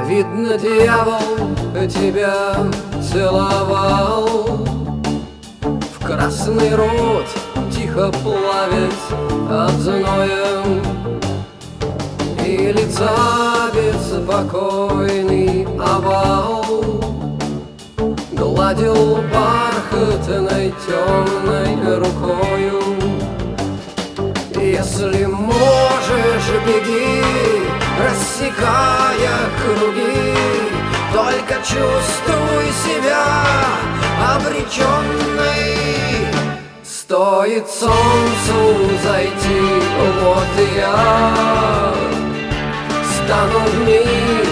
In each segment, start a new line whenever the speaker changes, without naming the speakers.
Видно, дьявол тебя целовал в красный рот, тихо плавясь от зноя, и лица беспокойный овал гладил бархатной темной рукою. Если можешь, беги, рассекая круги, только чувствуй себя обреченной. Стоит солнцу зайти, вот и я стану вмиг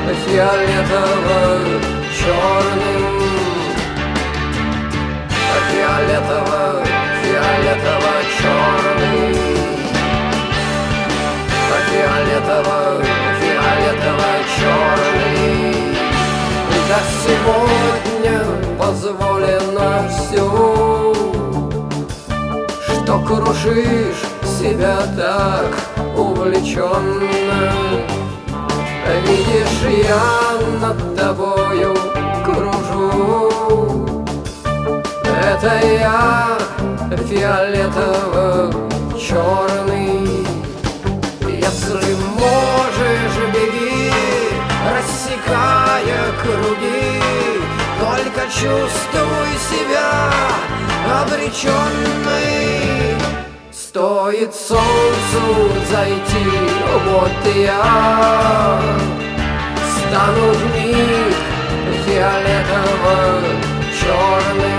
фиолетово-черным, фиолетово-черный, фиолетово-черный. Да сегодня позволено все, что крушишь себя так увлеченно. Видишь, я над тобою кружу, это я фиолетово-черный. Если можешь, беги, рассекая круги, только чувствуй себя обреченной. Стоит солнцу зайти, вот и я стану вмиг фиолетово-черным.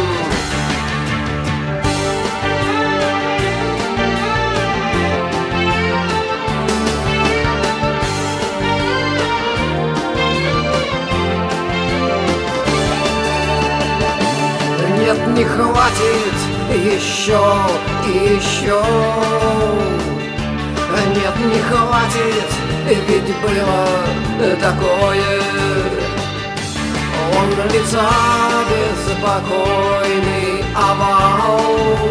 Нет, не хватит еще и еще. Нет, не хватит, ведь было такое. Он лица беспокойный овал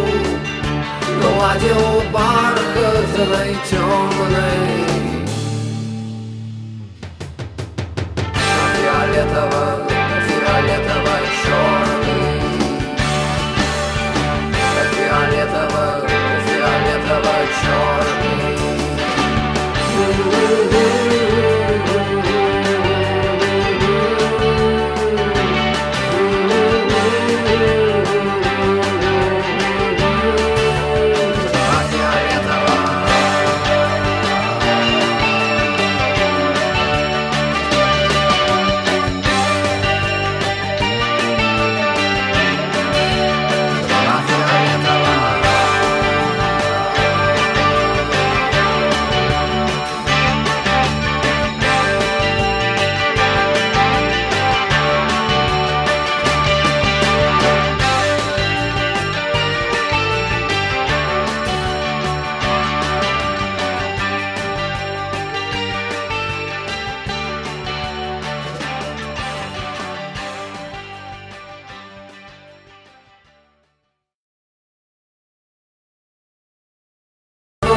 гладил бархатной темной фиолетово